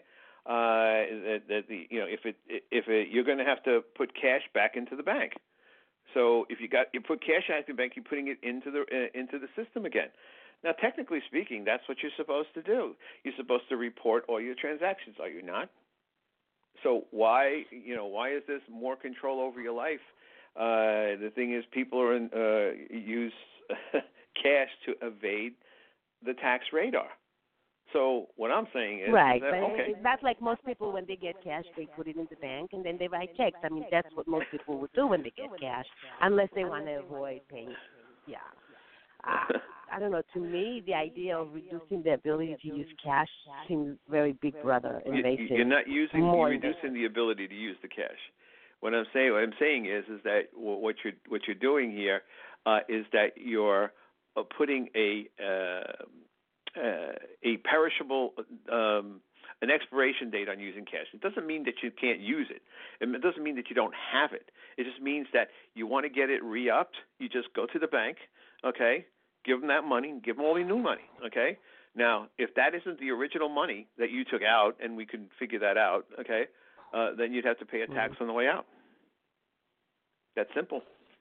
You're going to have to put cash back into the bank. So if you put cash out of the bank, you're putting it into the system again. Now, technically speaking, that's what you're supposed to do. You're supposed to report all your transactions, are you not? So why is this more control over your life? The thing is, people use cash to evade the tax radar. So what I'm saying is right, that, but okay. It's not like most people when they get cash, they put it in the bank and then they write checks. I mean, that's what most people would do when they get cash, unless they want to avoid paying. Yeah. I don't know. To me, the idea of reducing the ability to use cash seems very Big Brother invasive. You're not you're reducing the ability to use the cash. What I'm saying is that what you're doing here is that you're putting a perishable an expiration date on using cash. It doesn't mean that you can't use it. It doesn't mean that you don't have it. It just means that you want to get it re-upped. You just go to the bank, okay, give them that money, give them all your new money, okay? Now, if that isn't the original money that you took out, and we can figure that out, okay, then you'd have to pay a tax on the way out. That's simple.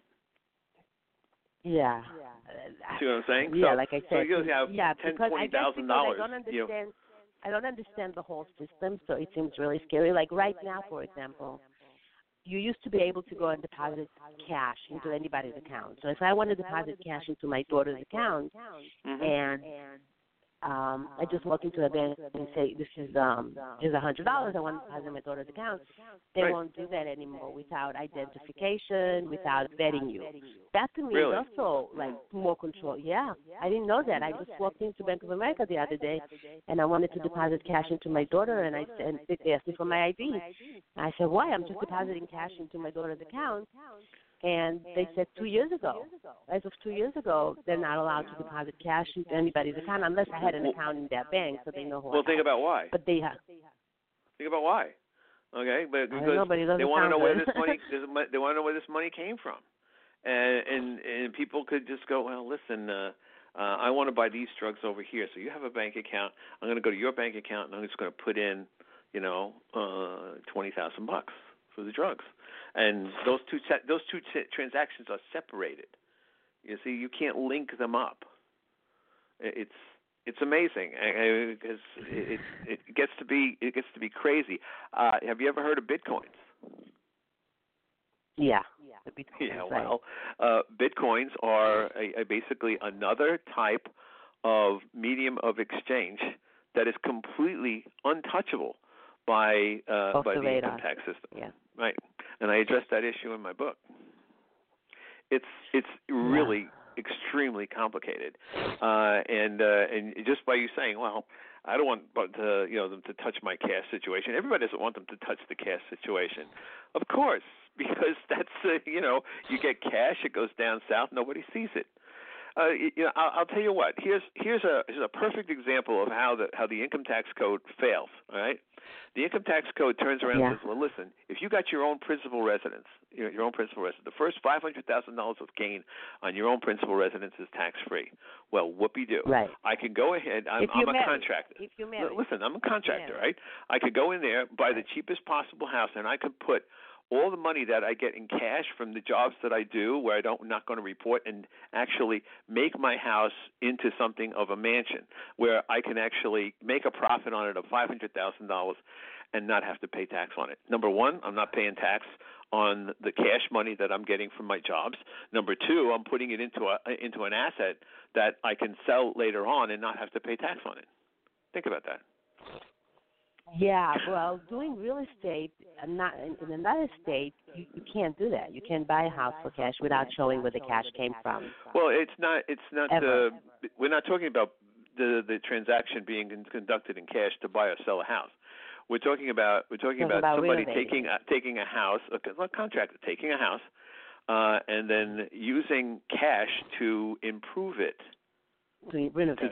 Yeah. See what I'm saying? Yeah, so, like I said. So you have $10,000-$20,000. I don't understand the whole system, so it seems really scary. Like right now, for example, you used to be able to go and deposit cash into anybody's account. So if I want to deposit cash into my daughter's account, and I just walk into a bank and say, this is $100, I want to deposit in my daughter's account, they won't do that anymore without identification, without vetting you. That to me is also like more control. Yeah, I didn't know that. I just walked into Bank of America the other day, and I wanted to deposit cash into my daughter, and they asked me for my ID. I said, why? I'm just depositing cash into my daughter's account. And they said 2 years ago, as of 2 years ago, they're not allowed to deposit cash into anybody's account unless I had an account in that bank, so they know who I am. Well, think about why. But they have. Think about why. Okay, but because they want to know where this money. They want to know where this money came from, and people could just go, well, listen, I want to buy these drugs over here. So you have a bank account. I'm going to go to your bank account, and I'm just going to put in, $20,000 for the drugs. And those two transactions are separated. You see, you can't link them up. It's amazing because it gets to be crazy. Have you ever heard of Bitcoins? Yeah. Yeah. Well, Bitcoins are basically another type of medium of exchange that is completely untouchable by the income tax system. Yeah. Right. And I addressed that issue in my book. It's really extremely complicated, and just by you saying, well, I don't want them to touch my cash situation. Everybody doesn't want them to touch the cash situation, of course, because that's you get cash, it goes down south, nobody sees it. I'll tell you what. Here's a perfect example of how the income tax code fails. All right, the income tax code turns around and says, "Well, listen, if you got your own principal residence, the first $500,000 of gain on your own principal residence is tax free. Well, whoopee-doo. Right. I can go ahead. I'm a contractor. If you're married. Listen, I'm a contractor, right? I could go in there, buy the cheapest possible house, and I could put all the money that I get in cash from the jobs that I do where I'm not going to report, and actually make my house into something of a mansion where I can actually make a profit on it of $500,000 and not have to pay tax on it. Number one, I'm not paying tax on the cash money that I'm getting from my jobs. Number two, I'm putting it into an asset that I can sell later on and not have to pay tax on it. Think about that. Yeah, well, doing real estate, not in another state, you can't do that. You can't buy a house for cash without showing where the cash came from. Well, it's not. We're not talking about the transaction being conducted in cash to buy or sell a house. We're talking about somebody taking a house, a contractor taking a house, and then using cash to improve it. To renovate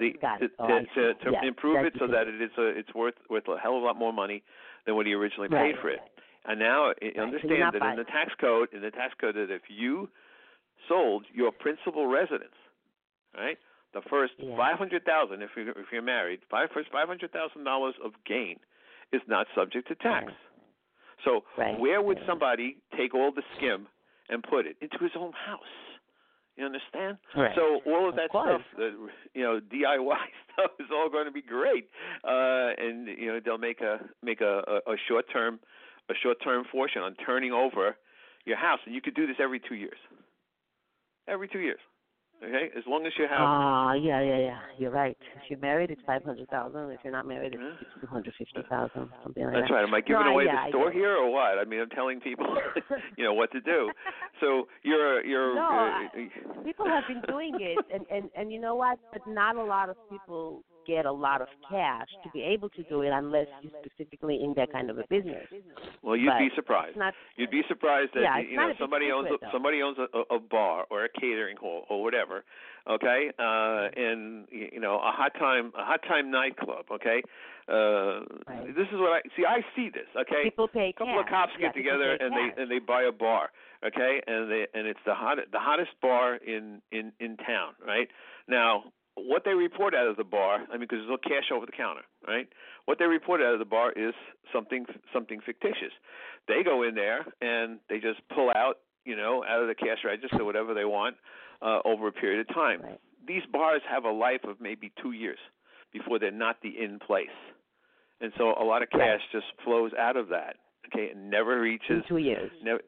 to improve it so that it's worth a hell of a lot more money than what he originally paid for it. And now understand that in the tax code that if you sold your principal residence, right, the first $500,000 if you're married, first $500,000 of gain is not subject to tax. Right. So where would somebody take all the skim and put it? Into his own house. You understand? Right. So all of that stuff, DIY stuff, is all going to be great, and they'll make a short term fortune on turning over your house, and you could do this every 2 years. Every 2 years, Okay, as long as you have. Yeah. You're right. If you're married, it's $500,000. If you're not married, it's $250,000. Something like that. That's right. Am I giving away the store here or what? I mean, I'm telling people, what to do. So people have been doing it, and you know what? But not a lot of people get a lot of cash to be able to do it unless you're specifically in that kind of a business. Well, you'd be surprised. You'd be surprised that somebody owns a bar or a catering hall or whatever, okay, and a hot time nightclub, okay. Right. This is what I see this, okay. People pay a couple of cops get together and they buy a bar, okay, and it's the hottest bar in town, right? Now, what they report out of the bar, because there's no cash over the counter, right? What they report out of the bar is something fictitious. They go in there and they just pull out, out of the cash register whatever they want over a period of time. Right. These bars have a life of maybe 2 years before they're not in place, and so a lot of cash just flows out of that. Okay, it never reaches. In 2 years.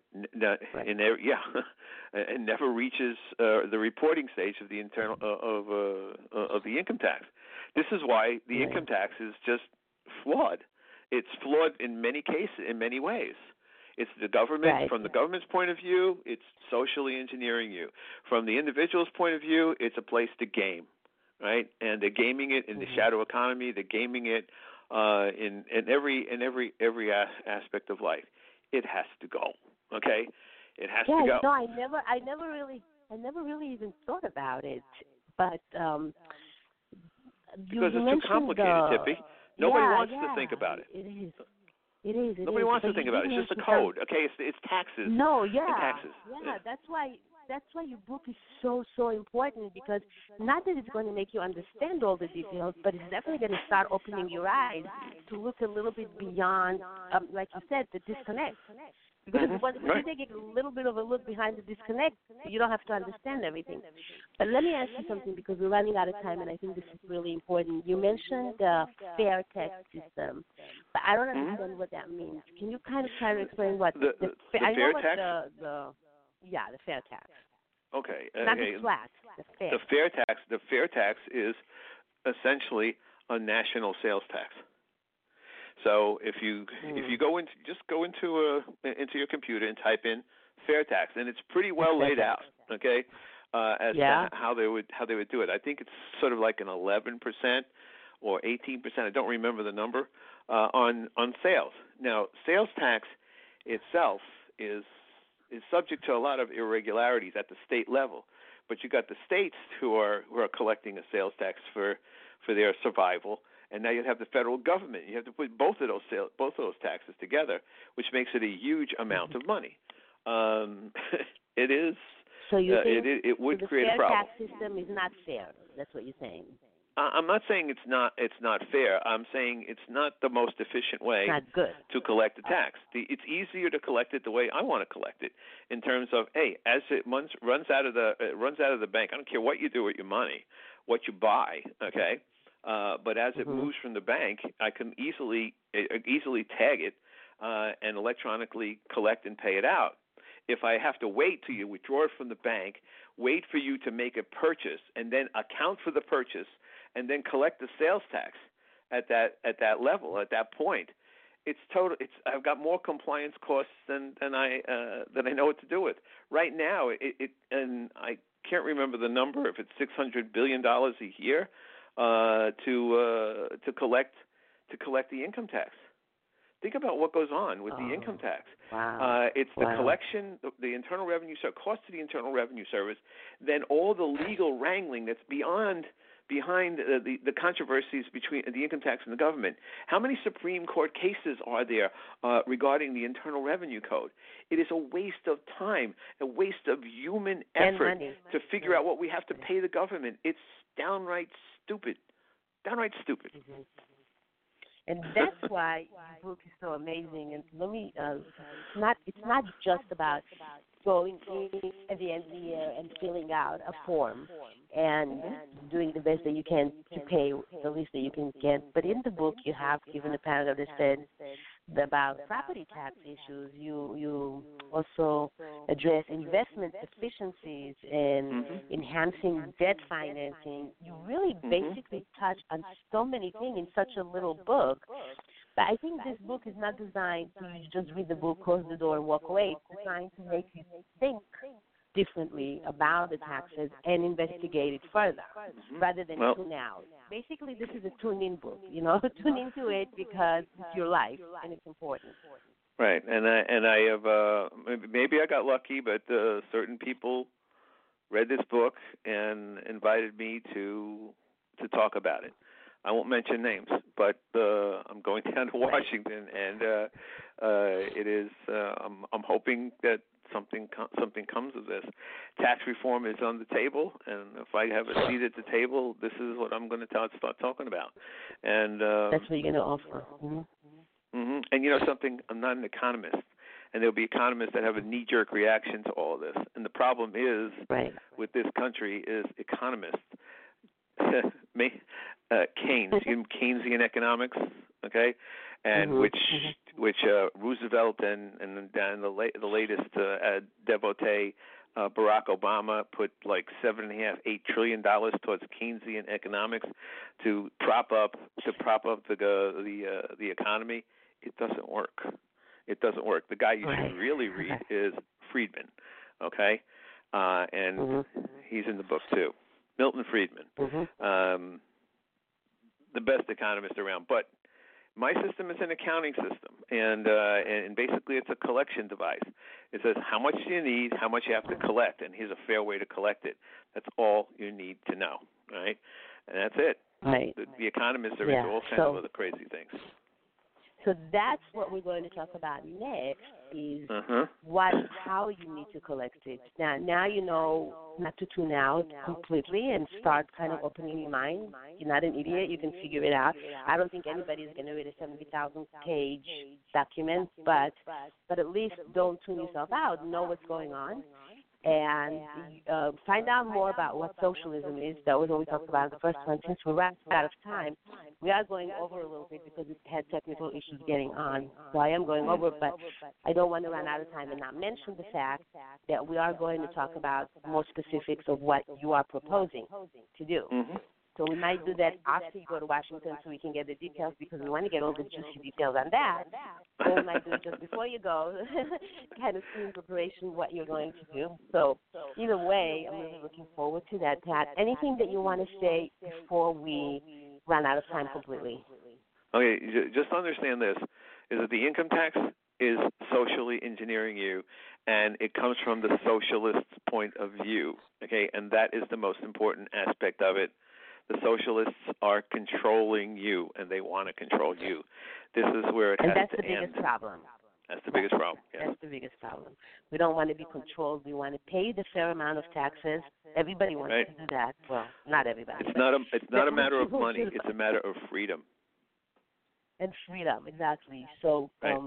It never reaches the reporting stage of the internal of the income tax. This is why the income tax is just flawed. It's flawed in many cases, in many ways. It's the government. From the government's point of view, it's socially engineering you. From the individual's point of view, it's a place to game, right? And they're gaming it in the shadow economy. They're gaming it in every aspect of life. It has to go. Okay, it has to go. No, I never really even thought about it, but because it's too complicated, Tippy. Nobody wants to think about it. It is. Nobody wants to think about it. It's just a code. Okay, it's taxes. No, taxes. Yeah, that's why your book is so important, because not that it's going to make you understand all the details, but it's definitely going to start opening your eyes to look a little bit beyond, like you said, the disconnect. Because once you take a little bit of a look behind the disconnect, you don't have to understand everything. But let me ask you something, because we're running out of time, and I think this is really important. You mentioned the fair tax system, but I don't understand what that means. Can you kind of try to explain what the fair tax? The fair tax. Okay. Not the flat. The fair tax. The fair tax is essentially a national sales tax. So if you go into your computer and type in fair tax, and it's pretty well laid out, okay, as to how they would do it. I think it's sort of like an 11% or 18%. I don't remember the number on sales. Now, sales tax itself is subject to a lot of irregularities at the state level, but you got the states who are collecting a sales tax for their survival. And now you have the federal government. You have to put both of those taxes together, which makes it a huge amount of money. It is. So you think it would create a problem. The fair tax system is not fair. That's what you're saying. I'm not saying it's not fair. I'm saying it's not the most efficient way to collect the tax. It's easier to collect it the way I want to collect it, in terms of, hey, as it runs out of the bank. I don't care what you do with your money, what you buy, okay. But as it moves from the bank, I can easily tag it and electronically collect and pay it out. If I have to wait till you withdraw it from the bank, wait for you to make a purchase, and then account for the purchase, and then collect the sales tax at that level, at that point, I've got more compliance costs than I know what to do with. Right now, and I can't remember the number, if it's $600 billion a year. To collect the income tax. Think about what goes on with the income tax. Wow. It's the collection, the Internal Revenue Service, cost to the Internal Revenue Service, then all the legal wrangling that's behind the controversies between the income tax and the government. How many Supreme Court cases are there regarding the Internal Revenue Code? It is a waste of time, a waste of human effort to figure out what we have to pay the government. It's downright stupid. Mm-hmm. And that's why the book is so amazing. And let me, it's not just about going in at the end of the year and filling out a form and doing the best that you can to pay the least that you can get. But in the book, you have given a paragraph that said about property tax issues. You also address investment efficiencies and enhancing debt financing. You really basically touch on so many things in such a little book. But I think this book is not designed to just read the book, close the door, and walk away. It's designed to make you think differently about the taxes and investigate it further rather than tune out. Basically, this is a tune-in book. Tune into it because it's your life and it's important. Right, and I have maybe I got lucky, but certain people read this book and invited me to talk about it. I won't mention names, but I'm going down to Washington, and it is. I'm hoping that something comes of this. Tax reform is on the table, and if I have a seat at the table, this is what I'm going to start talking about. And that's what you're going to offer. And something, I'm not an economist, and there'll be economists that have a knee-jerk reaction to all of this. And the problem is with this country is economists. Keynesian economics, okay, and which Roosevelt and the latest devotee Barack Obama put like $7.5–8 trillion towards Keynesian economics to prop up the economy. It doesn't work. It doesn't work. The guy you should really read is Friedman, okay, and he's in the book too. Milton Friedman, the best economist around. But my system is an accounting system, and basically it's a collection device. It says how much do you need, how much you have to collect, and here's a fair way to collect it. That's all you need to know, right? And that's it. Right. The economists are into all kinds of other crazy things. So that's what we're going to talk about next is how you need to collect it. Now you know not to tune out completely and start kind of opening your mind. You're not an idiot. You can figure it out. I don't think anybody is going to read a 70,000-page document, but at least don't tune yourself out. Know what's going on. And find out more about what socialism is. That was what we talked about in the first one. Since we're running out of time, we are going over a little bit because we had technical issues getting on. So I am going over, but I don't want to run out of time and not mention the fact that we are going to talk about more specifics of what you are proposing to do. So we might do that after you go to Washington so we can get the details because we want to get all the juicy details on that. Or we might do it just before you go, kind of see in preparation what you're going to do. So either way, I'm really looking forward to that, Pat. Anything that you want to say before we run out of time completely? Okay, just understand this, is that the income tax is socially engineering you, and it comes from the socialist's point of view, okay, and that is the most important aspect of it. The socialists are controlling you, and they want to control you. This is where it has to end. And that's the biggest problem. That's the biggest problem. Yeah. That's the biggest problem. We don't want to be controlled. We want to pay the fair amount of taxes. Everybody wants to do that. Well, not everybody. It's not a matter of money. It's a matter of freedom. And freedom, exactly. So,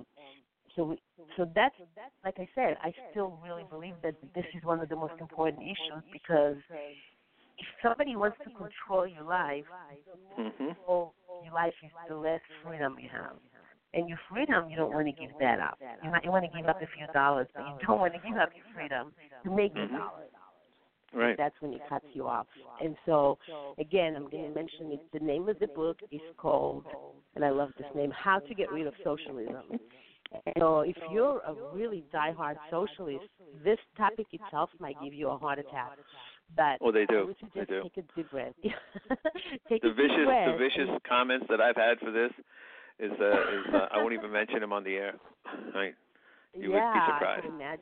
so that's, like I said, I still really believe that this is one of the most important issues because if somebody wants to control your life, your life is the less freedom you have. And your freedom, you don't want to give that up. You want to give up a few dollars, but you don't want to give up your freedom to make the dollars. Right. That's when it cuts you off. And so, again, I'm going to mention it. The name of the book is called, and I love this name, How to Get Rid of Socialism. So if you're a really diehard socialist, this topic itself might give you a heart attack. But they do. They do. Take a deep breath. The vicious comments that I've had for this is I won't even mention them on the air. Right? You would be surprised.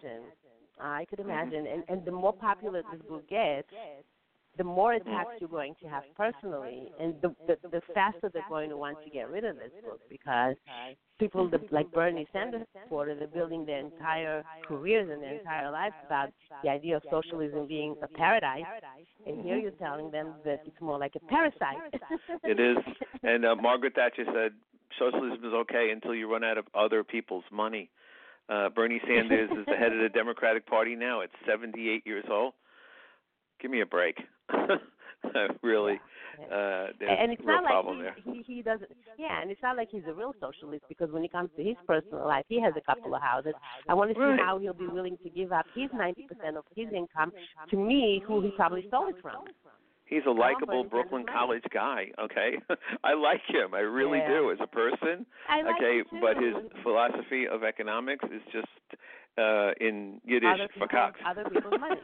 I could imagine. And the more popular this book gets, the more attacks you're going to have personally, and the faster they're going to want to get rid of this book because people like Bernie Sanders supporters are building their entire careers and their entire lives about the idea of socialism being a paradise, and here you're telling them that it's more like a parasite. It is, and Margaret Thatcher said socialism is okay until you run out of other people's money. Bernie Sanders is the head of the Democratic Party now at 78 years old. Give me a break. Really. there's it's real not problem like there. he doesn't. Yeah, and it's not like he's a real socialist because when it comes to his personal life, he has a couple of houses. I want to see how he'll be willing to give up his 90% of his income to me, who he probably stole it from. He's a likable Brooklyn College guy, okay? I like him. I really do as a person. I like him too. But his philosophy of economics is just in Yiddish fakaks. Other people's money.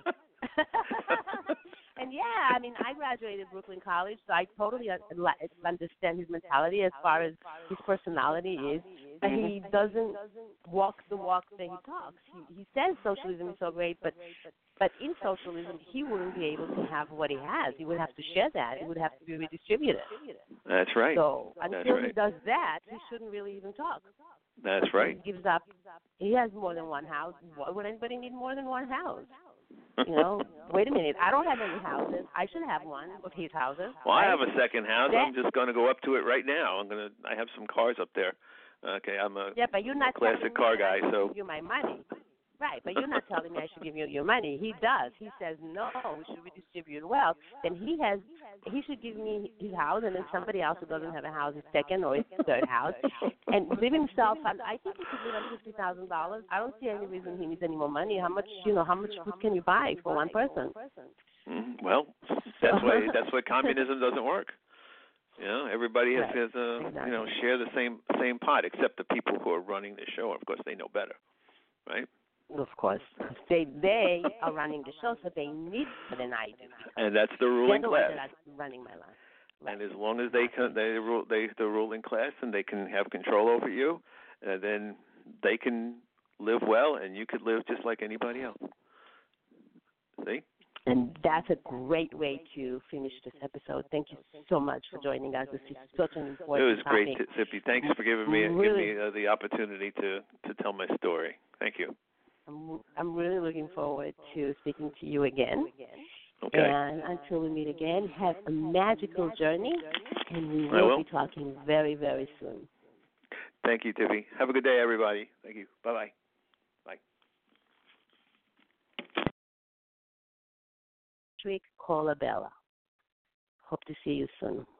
And I mean, I graduated Brooklyn College, so I totally understand his mentality as far as his personality is. He doesn't walk the walk that he talks. He says socialism is so great, but in socialism, he wouldn't be able to have what he has. He would have to share that. It would have to be redistributed. That's right. So until he does that, he shouldn't really even talk. That's right. He gives up. He has more than one house. Why would anybody need more than one house? You know, wait a minute. I don't have any houses. I should have one of his houses. Well, I have a second house. I'm just going to go up to it right now. I have some cars up there. Okay, I'm a but you're not classic car guy, so. Give you my money. Right, but you're not telling me I should give you your money. He does. He says, no, we should redistribute wealth. Then he should give me his house, and then somebody else who doesn't have a house, his second or his third house, and live himself. I think he could live on $50,000. I don't see any reason he needs any more money. How much food can you buy for one person? Well, that's why communism doesn't work. You know, everybody has to share the same pot, except the people who are running the show. Of course, they know better, right? Of course, they are running the show, so they need more than I do. And that's the ruling class. They're running my life. Right. And as long as they're the ruling class and they can have control over you, then they can live well, and you could live just like anybody else. See? And that's a great way to finish this episode. Thank you so much for joining us. This is such an important It was topic. great, Zippy. Thanks for giving me the opportunity to tell my story. Thank you. I'm really looking forward to speaking to you again. Okay. And until we meet again, have a magical journey, and we will be talking very, very soon. Thank you, Tippy. Have a good day, everybody. Thank you. Bye-bye. Bye. Patrick Colabella. Hope to see you soon.